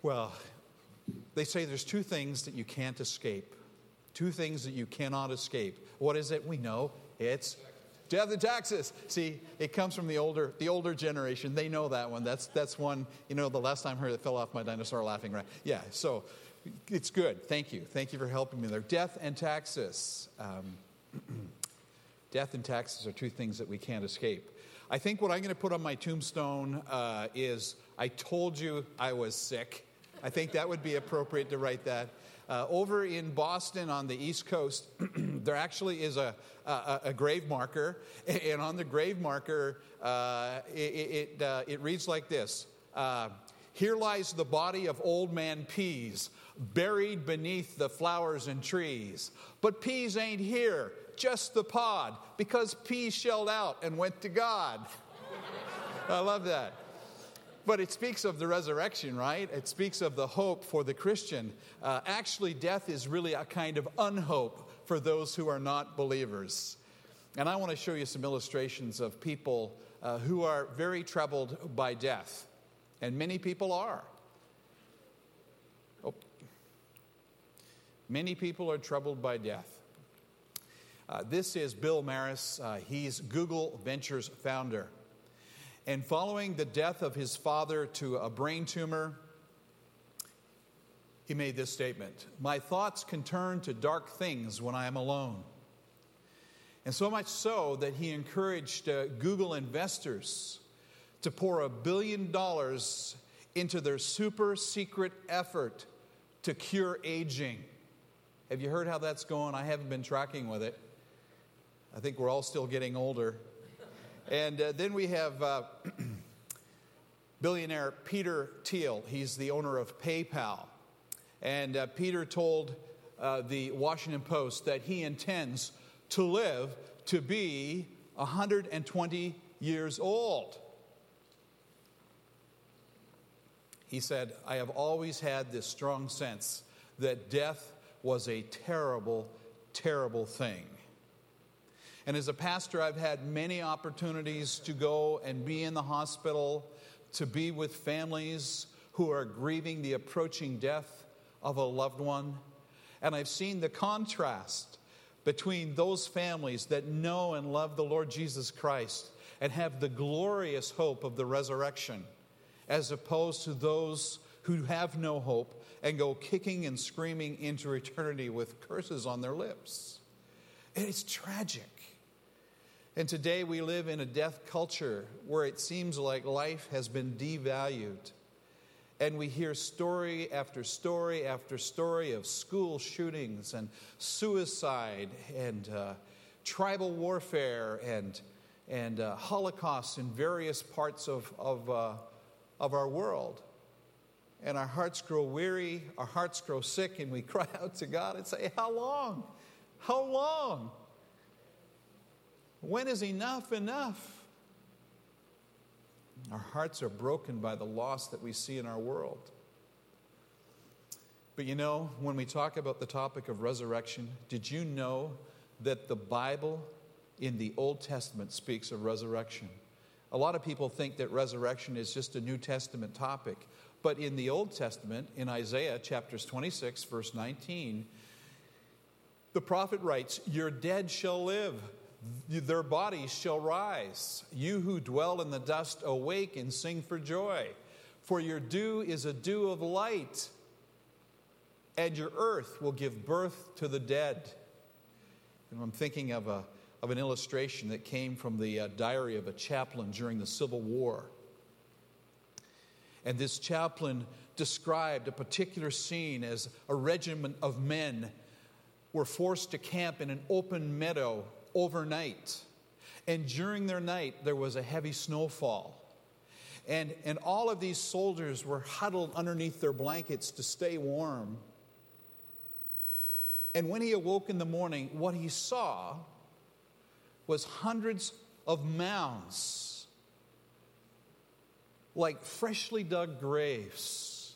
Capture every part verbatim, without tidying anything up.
Well, they say there's two things that you can't escape. Two things that you cannot escape. What is it? We know. It's death and taxes. See, it comes from the older the older generation. They know that one. That's that's one, you know, the last time I heard it fell off my dinosaur laughing, right? Yeah, so it's good. Thank you. Thank you for helping me there. Death and taxes. Um, death and taxes are two things that we can't escape. I think what I'm going to put on my tombstone uh, is, I told you I was sick. I think that would be appropriate to write that. Uh, over in Boston on the East Coast, there actually is a, a, a grave marker. And on the grave marker, uh, it, it, uh, it reads like this. Uh, Here lies the body of old man Pease, buried beneath the flowers and trees. But Pease ain't here, just the pod, because Pease shelled out and went to God. I love that. But it speaks of the resurrection, right? It speaks of the hope for the Christian. Uh, actually, death is really a kind of unhope for those who are not believers. And I want to show you some illustrations of people uh, who are very troubled by death. And many people are. Oh. Many people are troubled by death. Uh, this is Bill Maris. Uh, he's Google Ventures founder. And following the death of his father to a brain tumor, he made this statement: "My thoughts can turn to dark things when I am alone." And so much so that he encouraged uh, Google investors to pour a billion dollars into their super secret effort to cure aging. Have you heard how that's going? I haven't been tracking with it. I think we're all still getting older. And uh, then we have uh, billionaire Peter Thiel. He's the owner of PayPal. And uh, Peter told uh, the Washington Post that he intends to live to be one hundred twenty years old. He said, "I have always had this strong sense that death was a terrible, terrible thing. And as a pastor, I've had many opportunities to go and be in the hospital, to be with families who are grieving the approaching death of a loved one. And I've seen the contrast between those families that know and love the Lord Jesus Christ and have the glorious hope of the resurrection, as opposed to those who have no hope and go kicking and screaming into eternity with curses on their lips. And it's tragic. And today we live in a death culture where it seems like life has been devalued. And we hear story after story after story of school shootings and suicide and uh, tribal warfare and and uh, Holocausts in various parts of of, uh, of our world. And our hearts grow weary, our hearts grow sick, and we cry out to God and say, "How long? How long? When is enough enough?" Our hearts are broken by the loss that we see in our world. But you know, when we talk about the topic of resurrection, did you know that the Bible in the Old Testament speaks of resurrection? A lot of people think that resurrection is just a New Testament topic. But in the Old Testament, in Isaiah chapters twenty-six, verse nineteen, the prophet writes, "Your dead shall live. Their bodies shall rise. You who dwell in the dust, awake and sing for joy. For your dew is a dew of light, and your earth will give birth to the dead." And I'm thinking of a of an illustration that came from the uh, diary of a chaplain during the Civil War. And this chaplain described a particular scene as a regiment of men were forced to camp in an open meadow overnight. And during their night, there was a heavy snowfall. And, and all of these soldiers were huddled underneath their blankets to stay warm. And when he awoke in the morning, what he saw was hundreds of mounds, like freshly dug graves.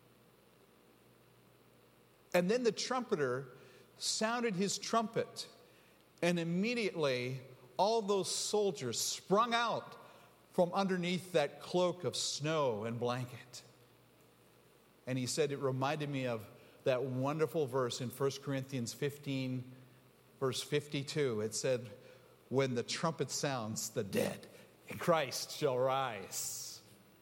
And then the trumpeter sounded his trumpet, and immediately all those soldiers sprung out from underneath that cloak of snow and blanket. And he said it reminded me of that wonderful verse in First Corinthians fifteen, verse fifty-two. It said, when the trumpet sounds, the dead in Christ shall rise.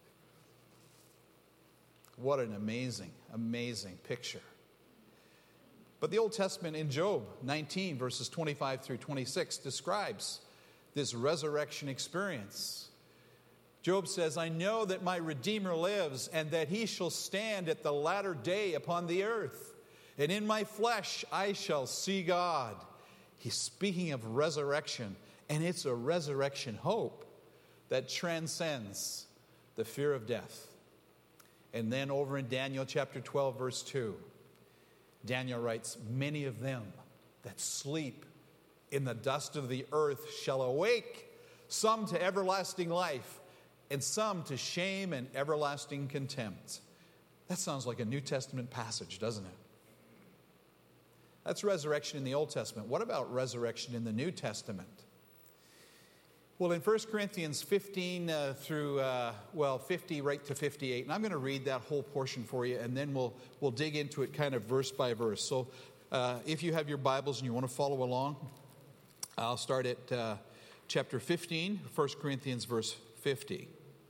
What an amazing, amazing picture. But the Old Testament in Job nineteen, verses twenty-five through twenty-six, describes this resurrection experience. Job says, I know that my Redeemer lives, and that he shall stand at the latter day upon the earth. And in my flesh I shall see God. He's speaking of resurrection, and it's a resurrection hope that transcends the fear of death. And then over in Daniel chapter twelve, verse two, Daniel writes, many of them that sleep in the dust of the earth shall awake, some to everlasting life, and some to shame and everlasting contempt. That sounds like a New Testament passage, doesn't it? That's resurrection in the Old Testament. What about resurrection in the New Testament? Well, in First Corinthians fifteen uh, through, uh, well, fifty right to fifty-eight, and I'm going to read that whole portion for you, and then we'll we'll dig into it kind of verse by verse. So uh, if you have your Bibles and you want to follow along, I'll start at uh, chapter fifteen, First Corinthians verse fifty.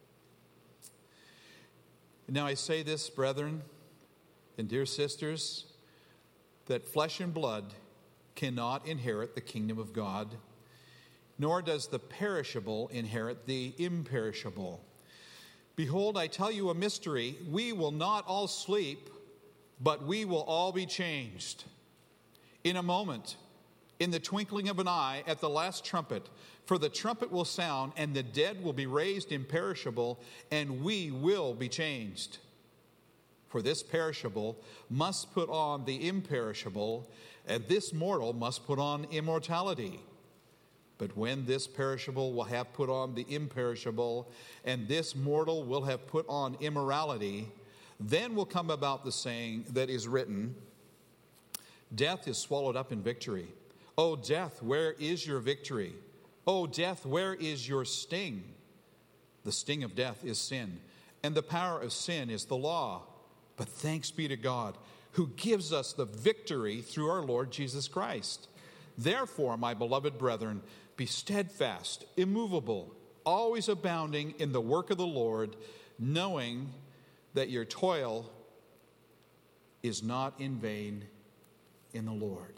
Now I say this, brethren and dear sisters, that flesh and blood cannot inherit the kingdom of God, nor does the perishable inherit the imperishable. Behold, I tell you a mystery. We will not all sleep, but we will all be changed. In a moment, in the twinkling of an eye, at the last trumpet. For the trumpet will sound, and the dead will be raised imperishable, and we will be changed. For this perishable must put on the imperishable, and this mortal must put on immortality. But when this perishable will have put on the imperishable, and this mortal will have put on immorality, then will come about the saying that is written, death is swallowed up in victory. O death, where is your victory? O death, where is your sting? The sting of death is sin, and the power of sin is the law. But thanks be to God, who gives us the victory through our Lord Jesus Christ. Therefore, my beloved brethren, be steadfast, immovable, always abounding in the work of the Lord, knowing that your toil is not in vain in the Lord.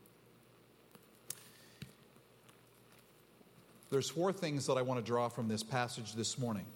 There's four things that I want to draw from this passage this morning.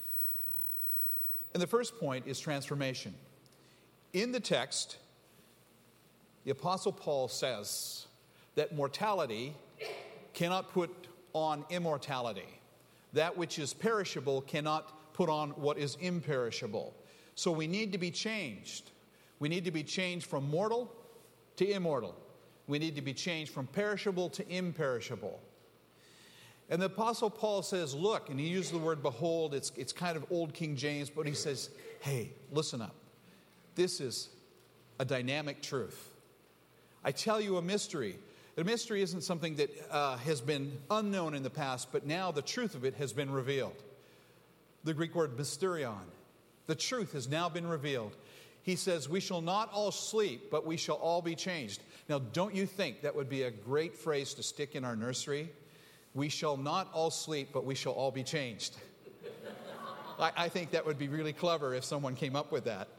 And the first point is transformation. In the text, the Apostle Paul says that mortality cannot put on immortality. That which is perishable cannot put on what is imperishable. So we need to be changed. We need to be changed from mortal to immortal. We need to be changed from perishable to imperishable. And the Apostle Paul says, look, and he uses the word behold, it's, it's kind of old King James, but he says, hey, listen up. This is a dynamic truth. I tell you a mystery. A mystery isn't something that uh, has been unknown in the past, but now the truth of it has been revealed. The Greek word mysterion. The truth has now been revealed. He says, we shall not all sleep, but we shall all be changed. Now, don't you think that would be a great phrase to stick in our nursery? We shall not all sleep, but we shall all be changed. I, I think that would be really clever if someone came up with that.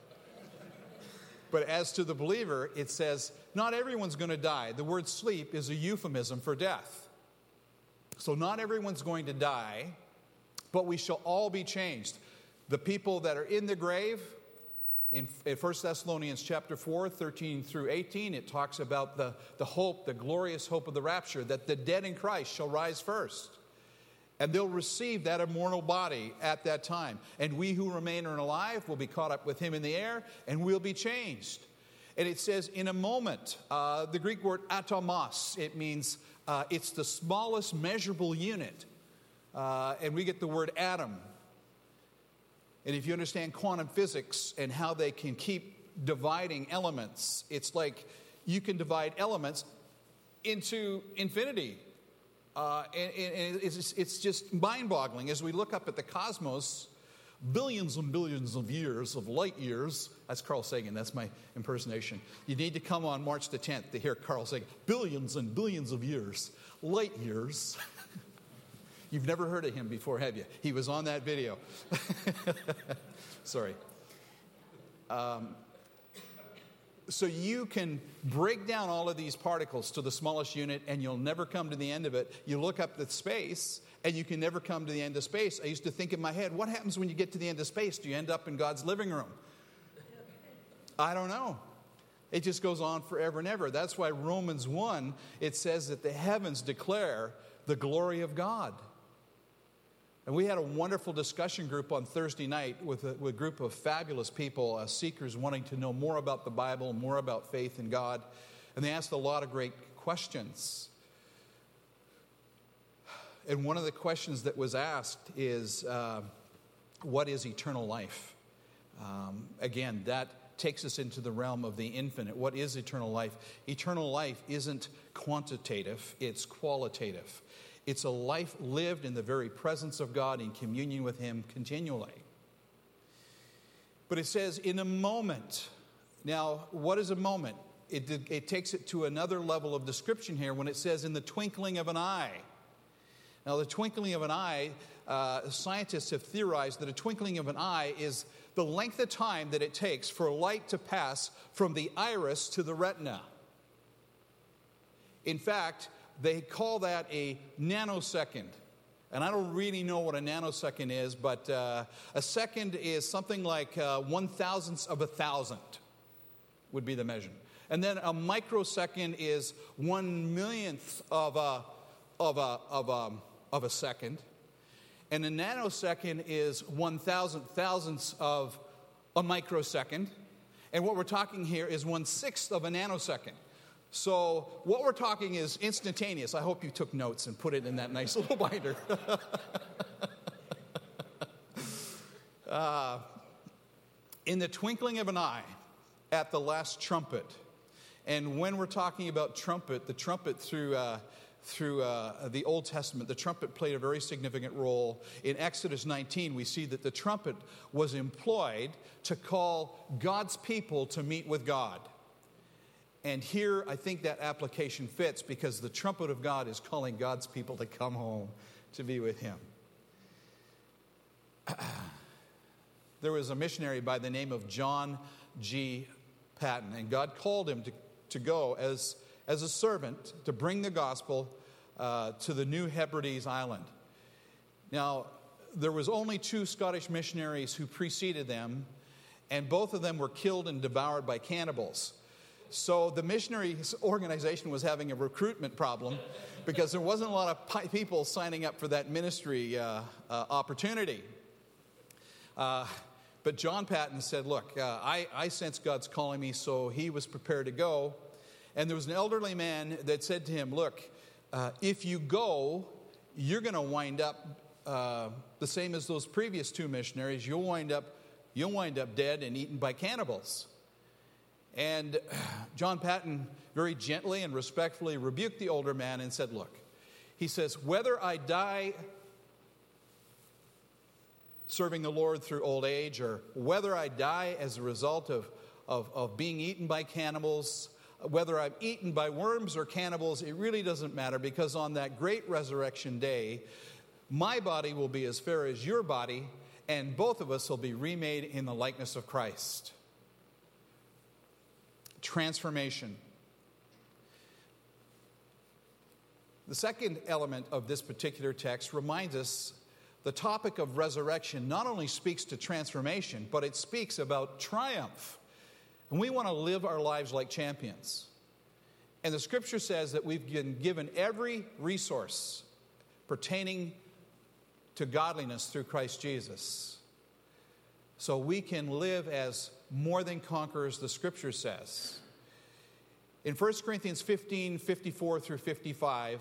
But as to the believer, it says, not everyone's going to die. The word sleep is a euphemism for death. So not everyone's going to die, but we shall all be changed. The people that are in the grave, in, in First Thessalonians chapter four, thirteen through eighteen, it talks about the, the hope, the glorious hope of the rapture, that the dead in Christ shall rise first. And they'll receive that immortal body at that time. And we who remain are alive will be caught up with him in the air, and we'll be changed. And it says, in a moment, uh, the Greek word atomos, it means uh, it's the smallest measurable unit. Uh, and we get the word atom. And if you understand quantum physics and how they can keep dividing elements, it's like you can divide elements into infinity. Uh, and and it's, it's just mind-boggling. As we look up at the cosmos, billions and billions of years, of light years. That's Carl Sagan. That's my impersonation. You need to come on March the tenth to hear Carl Sagan. Billions and billions of years, light years. You've never heard of him before, have you? He was on that video. Sorry. Um, so you can break down all of these particles to the smallest unit, and you'll never come to the end of it. You look up the space, and you can never come to the end of space. I used to think in my head, what happens when you get to the end of space? Do you end up in God's living room? I don't know. It just goes on forever and ever. That's why Romans one, it says that the heavens declare the glory of God. And we had a wonderful discussion group on Thursday night with a, with a group of fabulous people, uh, seekers wanting to know more about the Bible, more about faith in God. And they asked a lot of great questions. And one of the questions that was asked is, uh, what is eternal life? Um, again, that takes us into the realm of the infinite. What is eternal life? Eternal life isn't quantitative, it's qualitative. It's a life lived in the very presence of God, in communion with Him continually. But it says, in a moment. Now, what is a moment? It, it takes it to another level of description here when it says, in the twinkling of an eye. Now, the twinkling of an eye, uh, scientists have theorized that a twinkling of an eye is the length of time that it takes for light to pass from the iris to the retina. In fact, they call that a nanosecond. And I don't really know what a nanosecond is, but uh, a second is something like uh, one thousandth of a thousand would be the measurement. And then a microsecond is one millionth of a, of a, of a, of a second. And a nanosecond is one thousand thousandths of a microsecond. And what we're talking here is one sixth of a nanosecond. So what we're talking is instantaneous. I hope you took notes and put it in that nice little binder. uh, in the twinkling of an eye, at the last trumpet. And when we're talking about trumpet, the trumpet through uh, through uh, the Old Testament, the trumpet played a very significant role. In Exodus nineteen, we see that the trumpet was employed to call God's people to meet with God. And here, I think that application fits because the trumpet of God is calling God's people to come home to be with Him. There was a missionary by the name of John G. Paton, and God called him to, to go as, as a servant to bring the gospel uh, to the New Hebrides Island. Now, there was only two Scottish missionaries who preceded them, and both of them were killed and devoured by cannibals. So the missionary organization was having a recruitment problem because there wasn't a lot of people signing up for that ministry uh, uh, opportunity. Uh, but John Paton said, look, uh, I, I sense God's calling me, so he was prepared to go. And there was an elderly man that said to him, look, uh, if you go, you're going to wind up uh, the same as those previous two missionaries. You'll wind up, you'll wind up dead and eaten by cannibals. And John Paton very gently and respectfully rebuked the older man and said, look, he says, whether I die serving the Lord through old age or whether I die as a result of, of, of being eaten by cannibals, whether I'm eaten by worms or cannibals, it really doesn't matter because on that great resurrection day, my body will be as fair as your body and both of us will be remade in the likeness of Christ. Transformation. The second element of this particular text reminds us the topic of resurrection not only speaks to transformation, but it speaks about triumph. And we want to live our lives like champions. And the scripture says that we've been given every resource pertaining to godliness through Christ Jesus. So we can live as more than conquerors, the scripture says. In First Corinthians fifteen, fifty-four through fifty-five,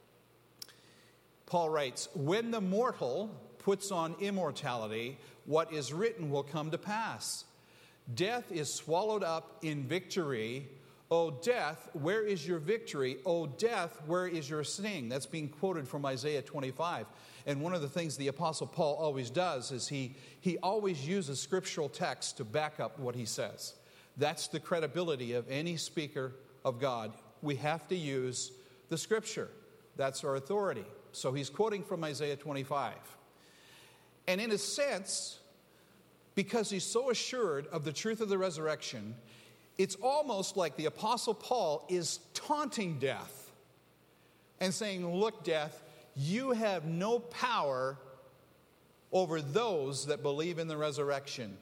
Paul writes, when the mortal puts on immortality, what is written will come to pass. Death is swallowed up in victory. O death, where is your victory? O death, where is your sting? That's being quoted from Isaiah twenty-five. And one of the things the Apostle Paul always does is he, he always uses scriptural text to back up what he says. That's the credibility of any speaker of God. We have to use the scripture. That's our authority. So he's quoting from Isaiah twenty-five. And in a sense, because he's so assured of the truth of the resurrection, it's almost like the Apostle Paul is taunting death and saying, look, death, you have no power over those that believe in the resurrection.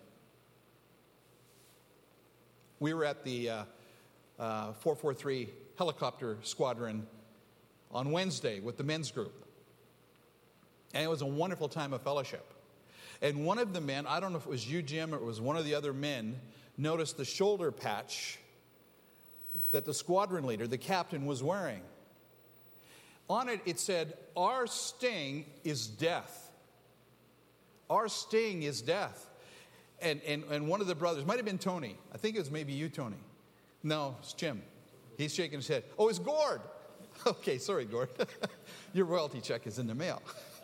We were at the uh, uh, four forty-three helicopter squadron on Wednesday with the men's group. And it was a wonderful time of fellowship. And one of the men, I don't know if it was you, Jim, or it was one of the other men, noticed the shoulder patch that the squadron leader, the captain, was wearing. On it, it said, our sting is death. Our sting is death. And, and, and one of the brothers, might have been Tony. I think it was maybe you, Tony. No, it's Jim. He's shaking his head. Oh, it's Gord. Okay, sorry, Gord. Your royalty check is in the mail.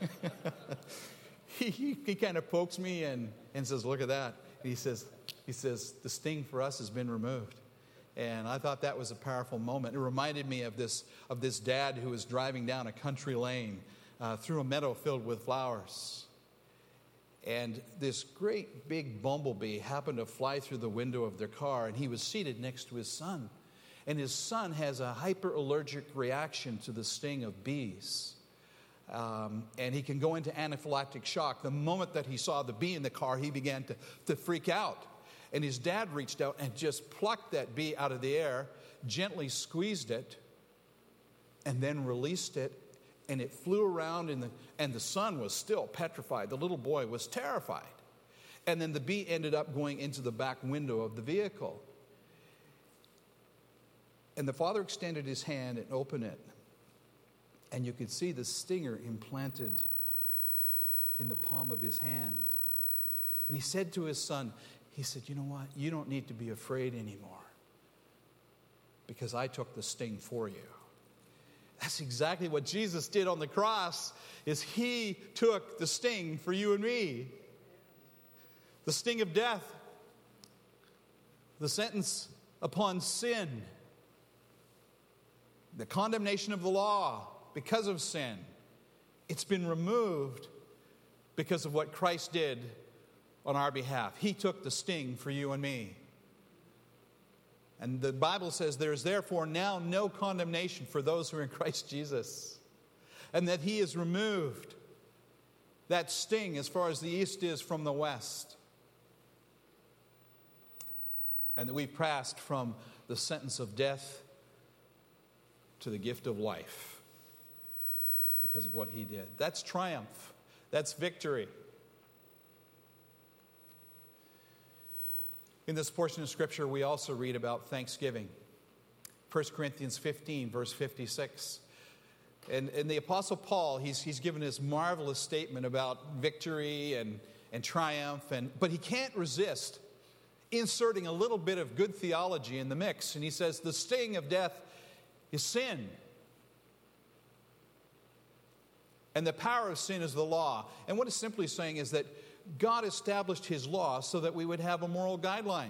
he he, he kind of pokes me and, and says, look at that. And he says, he says, the sting for us has been removed. And I thought that was a powerful moment. It reminded me of this, of this dad who was driving down a country lane uh, through a meadow filled with flowers. And this great big bumblebee happened to fly through the window of their car, and he was seated next to his son. And his son has a hyperallergic reaction to the sting of bees. Um, and he can go into anaphylactic shock. The moment that he saw the bee in the car, he began to, to freak out. And his dad reached out and just plucked that bee out of the air, gently squeezed it, and then released it. And it flew around, in the, and the son was still petrified. The little boy was terrified. And then the bee ended up going into the back window of the vehicle. And the father extended his hand and opened it. And you could see the stinger implanted in the palm of his hand. And he said to his son, he said, you know what? You don't need to be afraid anymore, because I took the sting for you. That's exactly what Jesus did on the cross, is he took the sting for you and me. The sting of death, the sentence upon sin, the condemnation of the law because of sin. It's been removed because of what Christ did on our behalf. He took the sting for you and me. And the Bible says there is therefore now no condemnation for those who are in Christ Jesus. And that he has removed that sting as far as the east is from the west. And that we've passed from the sentence of death to the gift of life because of what he did. That's triumph. That's victory. In this portion of Scripture, we also read about thanksgiving. First Corinthians fifteen, verse fifty-six. And, and the Apostle Paul, he's, he's given his marvelous statement about victory and, and triumph, and, but he can't resist inserting a little bit of good theology in the mix. And he says, the sting of death is sin. And the power of sin is the law. And what it's simply saying is that God established his law so that we would have a moral guideline.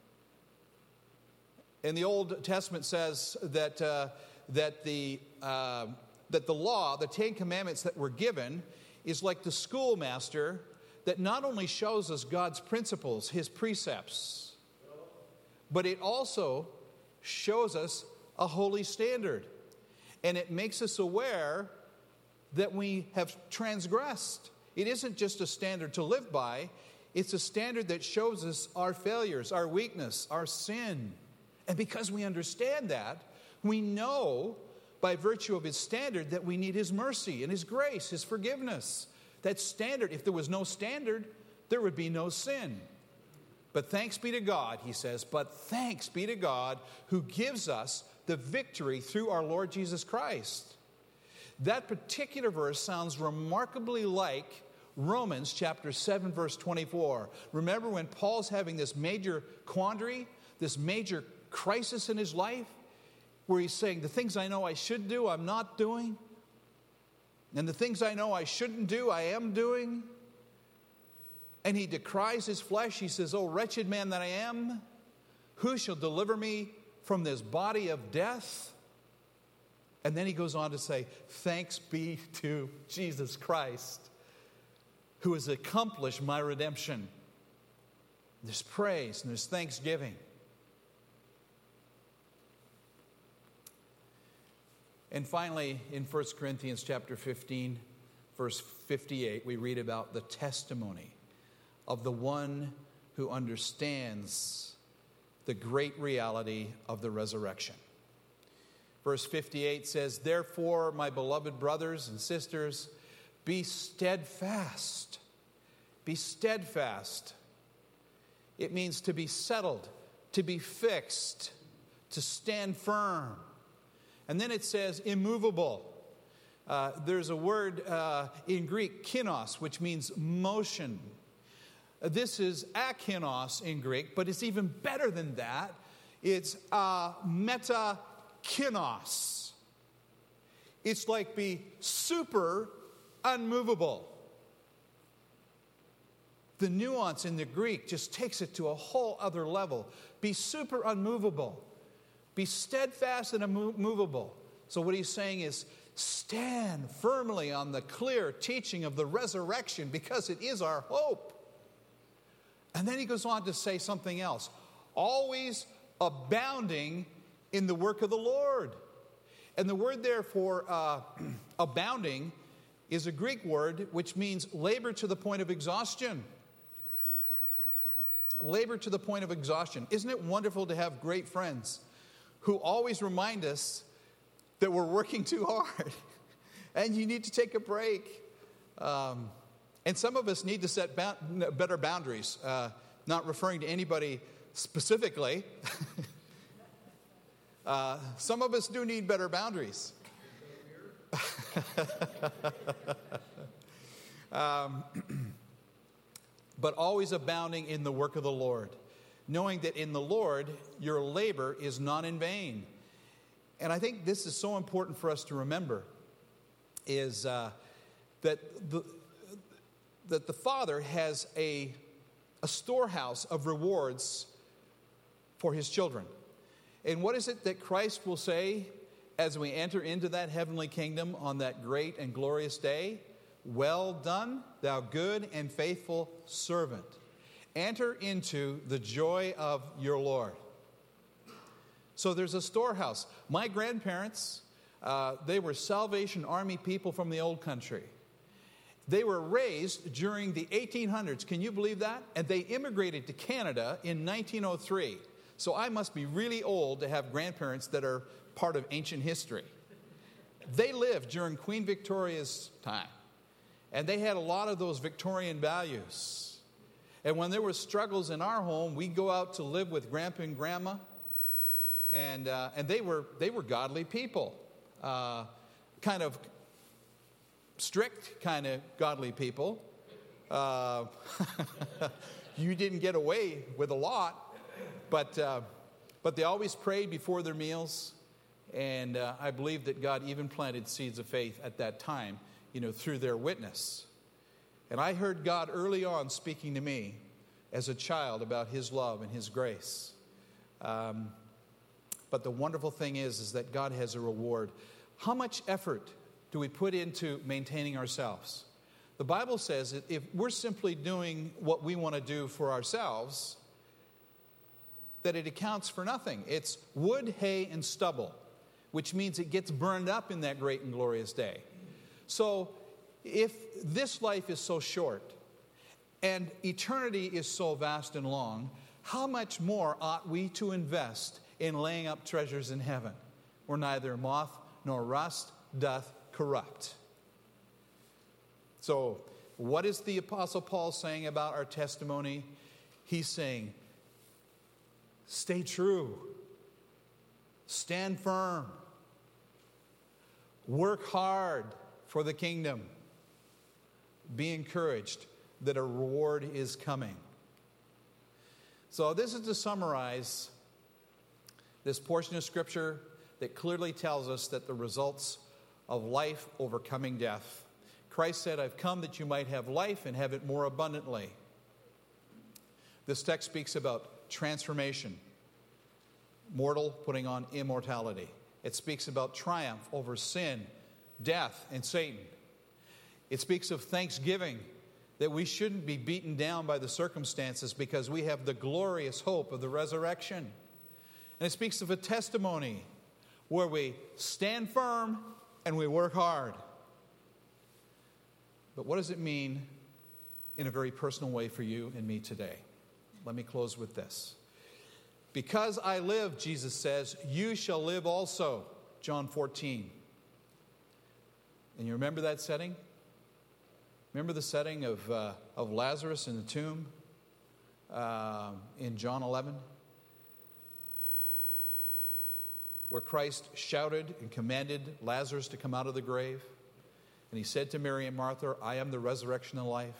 And the Old Testament says that uh, that the uh, that the law, the Ten Commandments that were given, is like the schoolmaster that not only shows us God's principles, his precepts, but it also shows us a holy standard. And it makes us aware that we have transgressed. It isn't just a standard to live by. It's a standard that shows us our failures, our weakness, our sin. And because we understand that, we know by virtue of his standard that we need his mercy and his grace, his forgiveness. That standard, if there was no standard, there would be no sin. But thanks be to God, he says, but thanks be to God who gives us the victory through our Lord Jesus Christ. That particular verse sounds remarkably like Romans chapter seven, verse twenty-four. Remember when Paul's having this major quandary, this major crisis in his life where he's saying, the things I know I should do, I'm not doing. And the things I know I shouldn't do, I am doing. And he decries his flesh. He says, "Oh, wretched man that I am, who shall deliver me from this body of death?" And then he goes on to say, "Thanks be to Jesus Christ, who has accomplished my redemption." There's praise and there's thanksgiving. And finally, in First Corinthians chapter fifteen, verse fifty-eight, we read about the testimony of the one who understands the great reality of the resurrection. Verse fifty-eight says, "Therefore, my beloved brothers and sisters, be steadfast." Be steadfast. It means to be settled, to be fixed, to stand firm. And then it says immovable. Uh, there's a word uh, in Greek, kinos, which means motion. This is akinos in Greek, but it's even better than that. It's uh, metakinos. It's like be super unmovable. The nuance in the Greek just takes it to a whole other level. Be super unmovable. Be steadfast and immovable. So what he's saying is, stand firmly on the clear teaching of the resurrection, because it is our hope. And then he goes on to say something else. Always abounding in the work of the Lord. And the word there for uh, abounding is a Greek word which means labor to the point of exhaustion. Labor to the point of exhaustion. Isn't it wonderful to have great friends who always remind us that we're working too hard and you need to take a break? Um, and some of us need to set ba- better boundaries, uh, not referring to anybody specifically. uh, some of us do need better boundaries. um, but always abounding in the work of the Lord, knowing that in the Lord your labor is not in vain. And I think this is so important for us to remember, is uh, that the that the Father has a, a storehouse of rewards for his children. And what is it that Christ will say as we enter into that heavenly kingdom on that great and glorious day? "Well done, thou good and faithful servant. Enter into the joy of your Lord." So there's a storehouse. My grandparents, uh, they were Salvation Army people from the old country. They were raised during the eighteen hundreds. Can you believe that? And they immigrated to Canada in nineteen oh three. So I must be really old to have grandparents that are part of ancient history. They lived during Queen Victoria's time. And they had a lot of those Victorian values. And when there were struggles in our home, we'd go out to live with Grandpa and Grandma. And uh, and they were they were godly people. Uh, kind of strict kind of godly people. Uh, you didn't get away with a lot. But, uh, but they always prayed before their meals. And uh, I believe that God even planted seeds of faith at that time, you know, through their witness. And I heard God early on speaking to me as a child about his love and his grace. Um, but the wonderful thing is, is that God has a reward. How much effort do we put into maintaining ourselves? The Bible says that if we're simply doing what we want to do for ourselves, that it accounts for nothing. It's wood, hay, and stubble, which means it gets burned up in that great and glorious day. So if this life is so short and eternity is so vast and long, how much more ought we to invest in laying up treasures in heaven, where neither moth nor rust doth corrupt? So what is the Apostle Paul saying about our testimony? He's saying, stay true, stand firm, work hard for the kingdom, be encouraged that a reward is coming. So this is to summarize this portion of Scripture that clearly tells us that the results of life overcoming death. Christ said, I've come that you might have life and have it more abundantly. This text speaks about transformation, mortal putting on immortality. It speaks about triumph over sin, death, and Satan. It speaks of thanksgiving, that we shouldn't be beaten down by the circumstances because we have the glorious hope of the resurrection. And it speaks of a testimony where we stand firm and we work hard. But what does it mean in a very personal way for you and me today? Let me close with this. Because I live, Jesus says, you shall live also. John fourteen. And you remember that setting? Remember the setting of, uh, of Lazarus in the tomb uh, in John eleven? Where Christ shouted and commanded Lazarus to come out of the grave. And he said to Mary and Martha, I am the resurrection and life.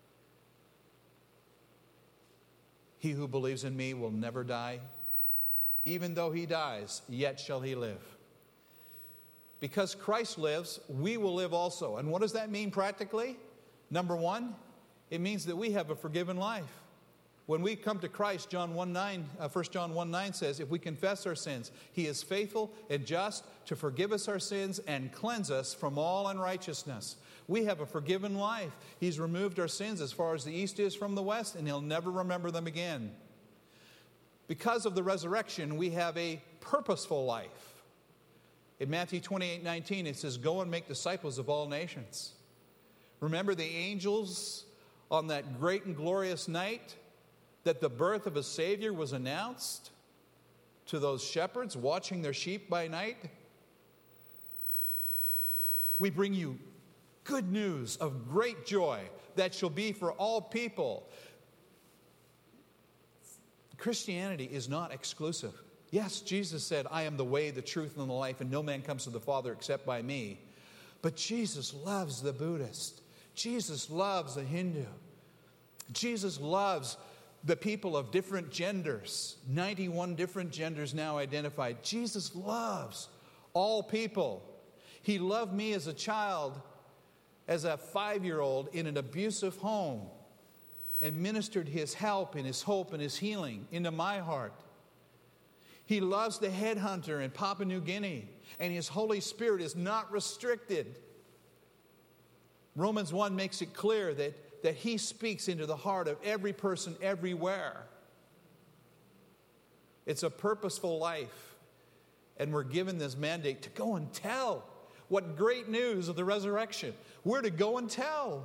He who believes in me will never die. Even though he dies, yet shall he live. Because Christ lives, we will live also. And what does that mean practically? Number one, it means that we have a forgiven life. When we come to Christ, John one nine, uh, First John one nine says, if we confess our sins, he is faithful and just to forgive us our sins and cleanse us from all unrighteousness. We have a forgiven life. He's removed our sins as far as the east is from the west, and he'll never remember them again. Because of the resurrection, we have a purposeful life. In Matthew twenty-eight nineteen, it says, go and make disciples of all nations. Remember the angels on that great and glorious night that the birth of a Savior was announced to those shepherds watching their sheep by night? We bring you good news of great joy that shall be for all people. Christianity is not exclusive. Yes, Jesus said, I am the way, the truth, and the life, and no man comes to the Father except by me. But Jesus loves the Buddhist. Jesus loves the Hindu. Jesus loves the people of different genders. ninety-one different genders now identified. Jesus loves all people. He loved me as a child, as a five-year-old in an abusive home, and ministered his help and his hope and his healing into my heart. He loves the headhunter in Papua New Guinea, and his Holy Spirit is not restricted. Romans one makes it clear that, that he speaks into the heart of every person everywhere. It's a purposeful life, and we're given this mandate to go and tell. What great news of the resurrection. We're to go and tell.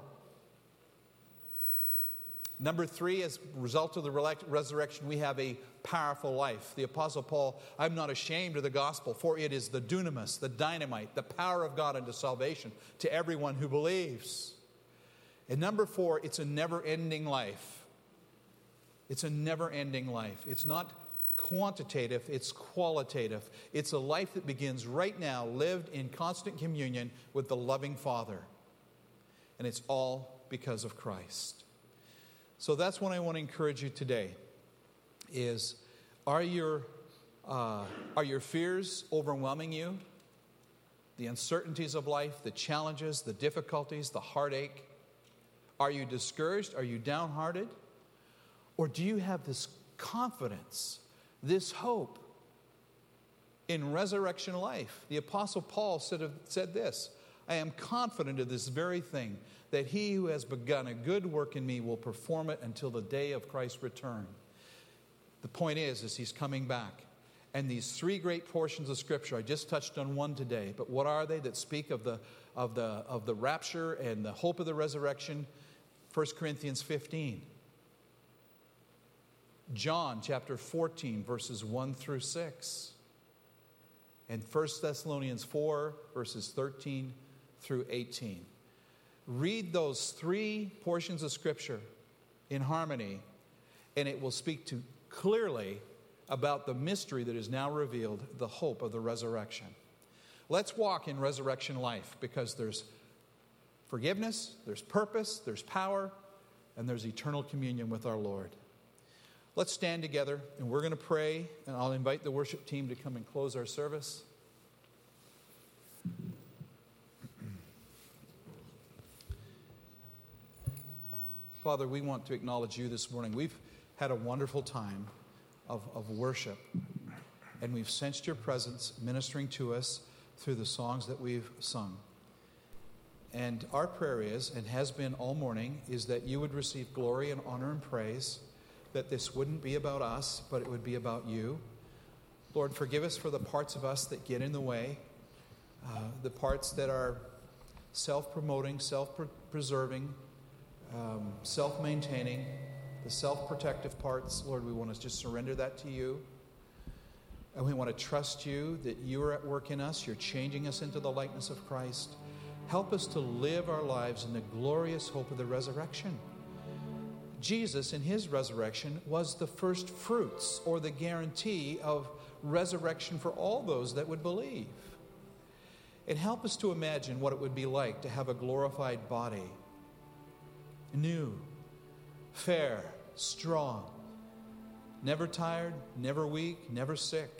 Number three, as a result of the resurrection, we have a powerful life. The Apostle Paul, I'm not ashamed of the gospel, for it is the dunamis, the dynamite, the power of God unto salvation to everyone who believes. And number four, it's a never-ending life. It's a never-ending life. It's not quantitative, it's qualitative. It's a life that begins right now, lived in constant communion with the loving Father. And it's all because of Christ. So that's what I want to encourage you today is, are your, uh, are your fears overwhelming you? The uncertainties of life, the challenges, the difficulties, the heartache. Are you discouraged? Are you downhearted? Or do you have this confidence, this hope in resurrection life? The Apostle Paul said, said this, I am confident of this very thing, that he who has begun a good work in me will perform it until the day of Christ's return. The point is, is he's coming back. And these three great portions of Scripture, I just touched on one today, but what are they that speak of the, of the, of the rapture and the hope of the resurrection? First Corinthians fifteen. John chapter fourteen, verses one through six. And First Thessalonians four, verses thirteen through eighteen. Read those three portions of Scripture in harmony, and it will speak to clearly about the mystery that is now revealed, the hope of the resurrection. Let's walk in resurrection life, because there's forgiveness, there's purpose, there's power, and there's eternal communion with our Lord. Let's stand together, and we're going to pray, and I'll invite the worship team to come and close our service. Father, we want to acknowledge you this morning. We've had a wonderful time of, of worship, and we've sensed your presence ministering to us through the songs that we've sung. And our prayer is, and has been all morning, is that you would receive glory and honor and praise, that this wouldn't be about us, but it would be about you. Lord, forgive us for the parts of us that get in the way, uh, the parts that are self-promoting, self-preserving, um, self-maintaining, the self-protective parts. Lord, we want to just surrender that to you. And we want to trust you that you are at work in us. You're changing us into the likeness of Christ. Help us to live our lives in the glorious hope of the resurrection. Jesus, in his resurrection, was the first fruits or the guarantee of resurrection for all those that would believe. And help us to imagine what it would be like to have a glorified body, new, fair, strong, never tired, never weak, never sick,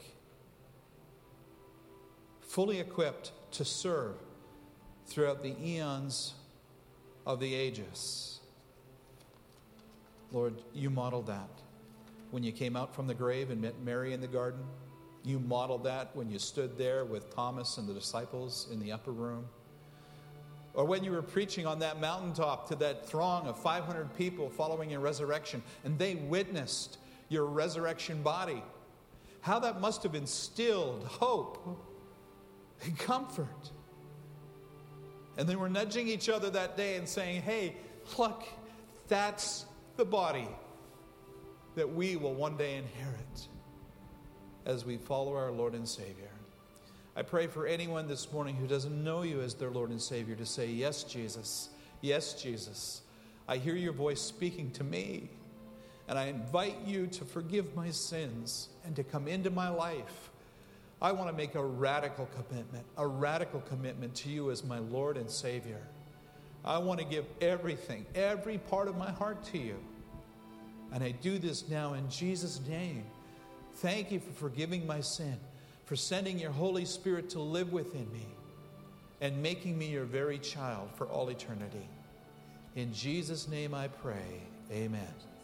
fully equipped to serve throughout the eons of the ages. Lord, you modeled that when you came out from the grave and met Mary in the garden. You modeled that when you stood there with Thomas and the disciples in the upper room. Or when you were preaching on that mountaintop to that throng of five hundred people following your resurrection, and they witnessed your resurrection body. How that must have instilled hope and comfort. And they were nudging each other that day and saying, hey, look, that's the body that we will one day inherit as we follow our Lord and Savior. I pray for anyone this morning who doesn't know you as their Lord and Savior to say, yes, Jesus, yes, Jesus. I hear your voice speaking to me, and I invite you to forgive my sins and to come into my life. I want to make a radical commitment, a radical commitment to you as my Lord and Savior. I want to give everything, every part of my heart to you. And I do this now in Jesus' name. Thank you for forgiving my sin, for sending your Holy Spirit to live within me and making me your very child for all eternity. In Jesus' name I pray, amen.